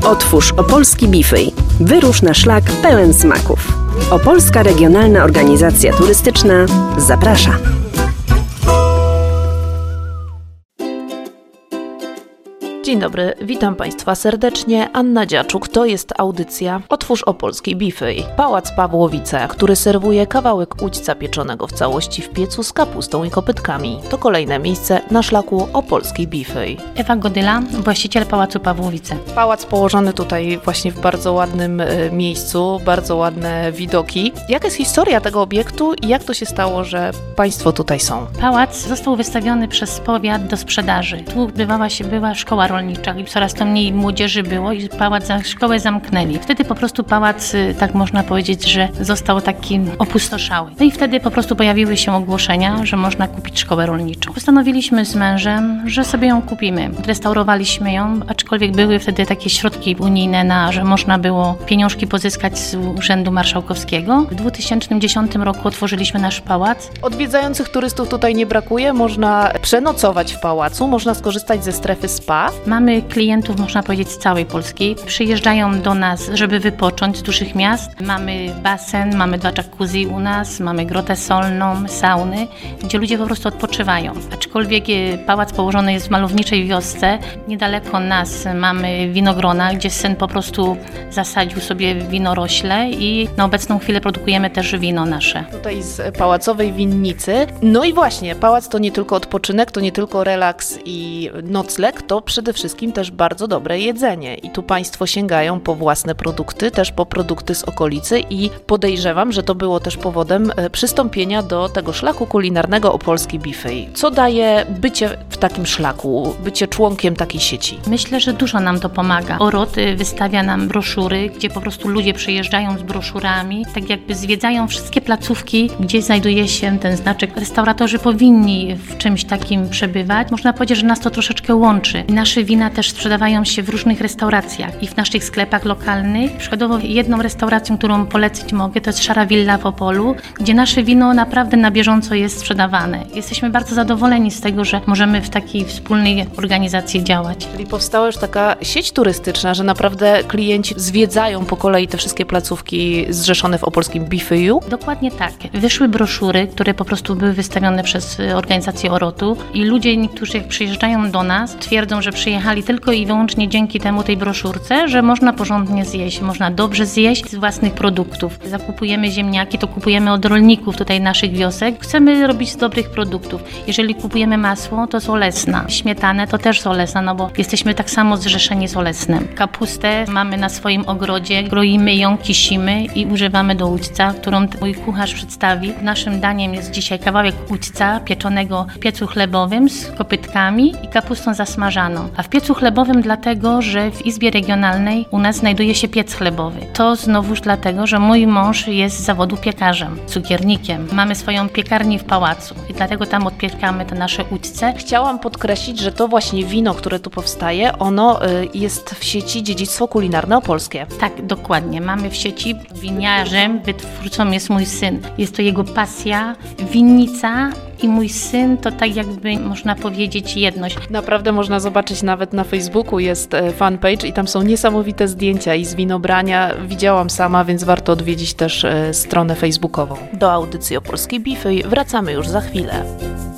Otwórz opolski Bifej. Wyrusz na szlak pełen smaków. Opolska Regionalna Organizacja Turystyczna zaprasza. Dzień dobry, witam Państwa serdecznie. Anna Dziaczuk, to jest audycja Otwórz opolski Bifej. Pałac Pawłowice, który serwuje kawałek udźca pieczonego w całości w piecu z kapustą i kopytkami. To kolejne miejsce na szlaku opolski Bifej. Ewa Godyla, właściciel Pałacu Pawłowice. Pałac położony tutaj właśnie w bardzo ładnym miejscu, bardzo ładne widoki. Jaka jest historia tego obiektu i jak to się stało, że Państwo tutaj są? Pałac został wystawiony przez powiat do sprzedaży. Tu była szkoła rolnicza i coraz to mniej młodzieży było i szkołę zamknęli. Wtedy po prostu pałac, tak można powiedzieć, że został taki opustoszały. No i wtedy po prostu pojawiły się ogłoszenia, że można kupić szkołę rolniczą. Postanowiliśmy z mężem, że sobie ją kupimy. Odrestaurowaliśmy ją, aczkolwiek były wtedy takie środki unijne, że można było pieniążki pozyskać z Urzędu Marszałkowskiego. W 2010 roku otworzyliśmy nasz pałac. Odwiedzających turystów tutaj nie brakuje, można przenocować w pałacu, można skorzystać ze strefy spa. Mamy klientów, można powiedzieć, z całej Polski. Przyjeżdżają do nas, żeby wypocząć z dużych miast. Mamy basen, mamy 2 jacuzzi u nas, mamy grotę solną, sauny, gdzie ludzie po prostu odpoczywają. Aczkolwiek pałac położony jest w malowniczej wiosce, niedaleko nas mamy winogrona, gdzie syn po prostu zasadził sobie winorośle i na obecną chwilę produkujemy też wino nasze. Tutaj z pałacowej winnicy. No i właśnie, pałac to nie tylko odpoczynek, to nie tylko relaks i nocleg, to przede wszystkim też bardzo dobre jedzenie. I tu Państwo sięgają po własne produkty, też po produkty z okolicy i podejrzewam, że to było też powodem przystąpienia do tego szlaku kulinarnego Opolski Bifej. Co daje bycie w takim szlaku, bycie członkiem takiej sieci? Myślę, że dużo nam to pomaga. OROT wystawia nam broszury, gdzie po prostu ludzie przyjeżdżają z broszurami, tak jakby zwiedzają wszystkie placówki, gdzie znajduje się ten znaczek. Restauratorzy powinni w czymś takim przebywać. Można powiedzieć, że nas to troszeczkę łączy. Nasze wina też sprzedawają się w różnych restauracjach i w naszych sklepach lokalnych. Przykładowo jedną restauracją, którą polecić mogę, to jest Szara Willa w Opolu, gdzie nasze wino naprawdę na bieżąco jest sprzedawane. Jesteśmy bardzo zadowoleni z tego, że możemy w takiej wspólnej organizacji działać. Czyli powstała już taka sieć turystyczna, że naprawdę klienci zwiedzają po kolei te wszystkie placówki zrzeszone w opolskim Bifeju? Dokładnie tak. Wyszły broszury, które po prostu były wystawione przez organizację OROT-u i ludzie, niektórzy jak przyjeżdżają do nas, twierdzą, że przyjechali tylko i wyłącznie dzięki temu tej broszurce, że można porządnie zjeść, można dobrze zjeść z własnych produktów. Zakupujemy ziemniaki, to kupujemy od rolników tutaj naszych wiosek. Chcemy robić z dobrych produktów. Jeżeli kupujemy masło, to z Olesna. Śmietanę to też z Olesna, no bo jesteśmy tak samo zrzeszeni z Olesnem. Kapustę mamy na swoim ogrodzie, kroimy ją, kisimy i używamy do udźca, którą mój kucharz przedstawi. Naszym daniem jest dzisiaj kawałek udźca pieczonego w piecu chlebowym z kopytkami i kapustą zasmażaną. A w piecu chlebowym dlatego, że w Izbie Regionalnej u nas znajduje się piec chlebowy. To znowuż dlatego, że mój mąż jest z zawodu piekarzem, cukiernikiem. Mamy swoją piekarnię w pałacu i dlatego tam odpiekamy te nasze udźce. Chciałam podkreślić, że to właśnie wino, które tu powstaje, ono jest w sieci Dziedzictwo Kulinarne Opolskie. Tak, dokładnie. Mamy w sieci, winiarzem, wytwórcą jest mój syn. Jest to jego pasja, winnica i mój syn to tak jakby można powiedzieć jedność. Naprawdę można zobaczyć nawet na Facebooku jest fanpage i tam są niesamowite zdjęcia i z winobrania. Widziałam sama, więc warto odwiedzić też stronę facebookową. Do audycji Opolski Bifej wracamy już za chwilę.